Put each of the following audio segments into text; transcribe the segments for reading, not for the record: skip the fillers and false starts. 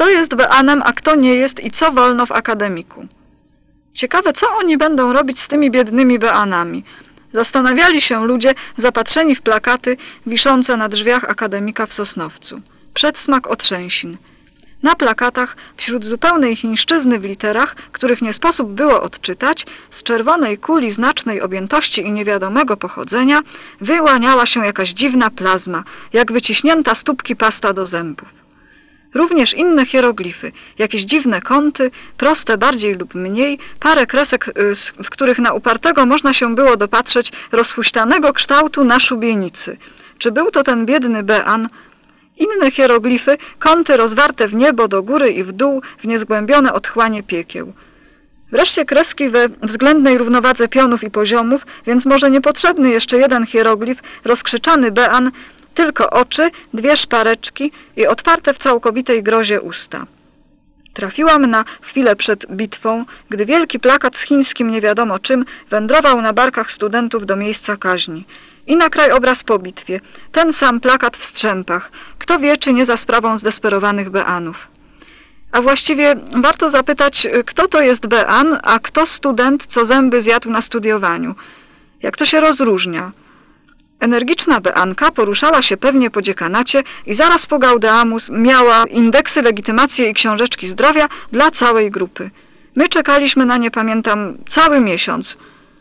Kto jest beanem, a kto nie jest i co wolno w akademiku? Ciekawe, co oni będą robić z tymi biednymi beanami. Zastanawiali się ludzie zapatrzeni w plakaty wiszące na drzwiach akademika w Sosnowcu. Przedsmak otrzęsin. Na plakatach, wśród zupełnej chińszczyzny w literach, których nie sposób było odczytać, z czerwonej kuli znacznej objętości i niewiadomego pochodzenia wyłaniała się jakaś dziwna plazma, jak wyciśnięta z tubki pasta do zębów. Również inne hieroglify, jakieś dziwne kąty, proste bardziej lub mniej, parę kresek, w których na upartego można się było dopatrzeć rozhuśtanego kształtu na szubienicy. Czy był to ten biedny bean? Inne hieroglify, kąty rozwarte w niebo, do góry i w dół, w niezgłębione otchłanie piekieł. Wreszcie kreski we względnej równowadze pionów i poziomów, więc może niepotrzebny jeszcze jeden hieroglif, rozkrzyczany bean, tylko oczy, dwie szpareczki i otwarte w całkowitej grozie usta. Trafiłam na chwilę przed bitwą, gdy wielki plakat z chińskim nie wiadomo czym wędrował na barkach studentów do miejsca kaźni. I na krajobraz po bitwie. Ten sam plakat w strzępach. Kto wie, czy nie za sprawą zdesperowanych beanów. A właściwie warto zapytać, kto to jest bean, a kto student, co zęby zjadł na studiowaniu. Jak to się rozróżnia? Energiczna beanka poruszała się pewnie po dziekanacie i zaraz po Gaudeamus miała indeksy, legitymacje i książeczki zdrowia dla całej grupy. My czekaliśmy na nie, pamiętam, cały miesiąc.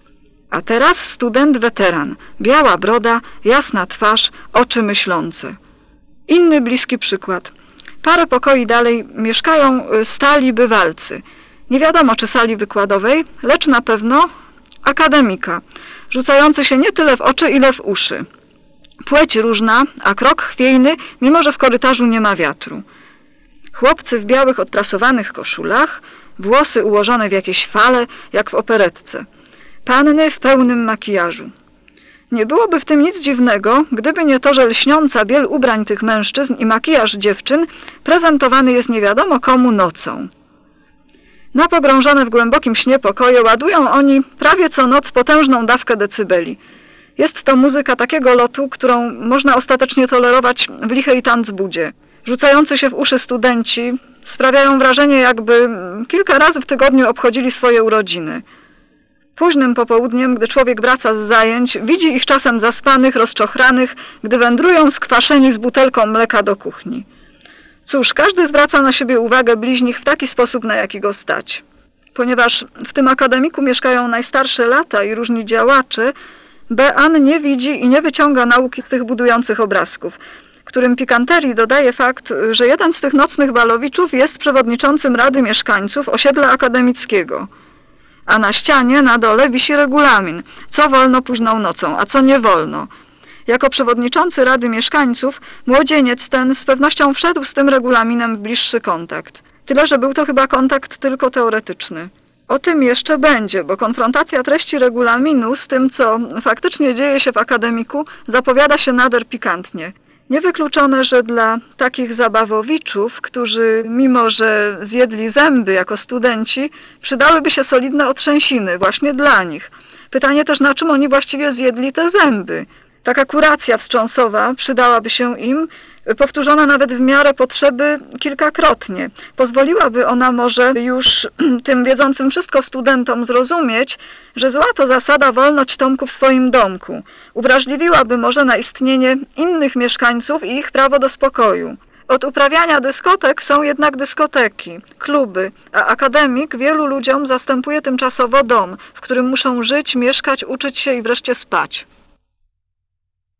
A teraz student weteran, biała broda, jasna twarz, oczy myślące. Inny bliski przykład. Parę pokoi dalej mieszkają stali bywalcy. Nie wiadomo, czy sali wykładowej, lecz na pewno akademika, rzucający się nie tyle w oczy, ile w uszy. Płeć różna, a krok chwiejny, mimo że w korytarzu nie ma wiatru. Chłopcy w białych odprasowanych koszulach, włosy ułożone w jakieś fale, jak w operetce. Panny w pełnym makijażu. Nie byłoby w tym nic dziwnego, gdyby nie to, że lśniąca biel ubrań tych mężczyzn i makijaż dziewczyn prezentowany jest nie wiadomo komu nocą. Na pogrążone w głębokim śnie pokoje ładują oni prawie co noc potężną dawkę decybeli. Jest to muzyka takiego lotu, którą można ostatecznie tolerować w lichej tanzbudzie. Rzucający się w uszy studenci sprawiają wrażenie, jakby kilka razy w tygodniu obchodzili swoje urodziny. Późnym popołudniem, gdy człowiek wraca z zajęć, widzi ich czasem zaspanych, rozczochranych, gdy wędrują skwaszeni z butelką mleka do kuchni. Cóż, każdy zwraca na siebie uwagę bliźnich w taki sposób, na jaki go stać. Ponieważ w tym akademiku mieszkają najstarsze lata i różni działacze, bean nie widzi i nie wyciąga nauki z tych budujących obrazków, którym pikanterii dodaje fakt, że jeden z tych nocnych balowiczów jest przewodniczącym Rady Mieszkańców osiedla akademickiego. A na ścianie na dole wisi regulamin, co wolno późną nocą, a co nie wolno. Jako przewodniczący Rady Mieszkańców młodzieniec ten z pewnością wszedł z tym regulaminem w bliższy kontakt. Tyle, że był to chyba kontakt tylko teoretyczny. O tym jeszcze będzie, bo konfrontacja treści regulaminu z tym, co faktycznie dzieje się w akademiku, zapowiada się nader pikantnie. Niewykluczone, że dla takich zabawowiczów, którzy mimo że zjedli zęby jako studenci, przydałyby się solidne otrzęsiny właśnie dla nich. Pytanie też, na czym oni właściwie zjedli te zęby. Taka kuracja wstrząsowa przydałaby się im, powtórzona nawet w miarę potrzeby kilkakrotnie. Pozwoliłaby ona może już tym wiedzącym wszystko studentom zrozumieć, że zła to zasada wolność Tomku w swoim domku. Uwrażliwiłaby może na istnienie innych mieszkańców i ich prawo do spokoju. Od uprawiania dyskotek są jednak dyskoteki, kluby, a akademik wielu ludziom zastępuje tymczasowo dom, w którym muszą żyć, mieszkać, uczyć się i wreszcie spać.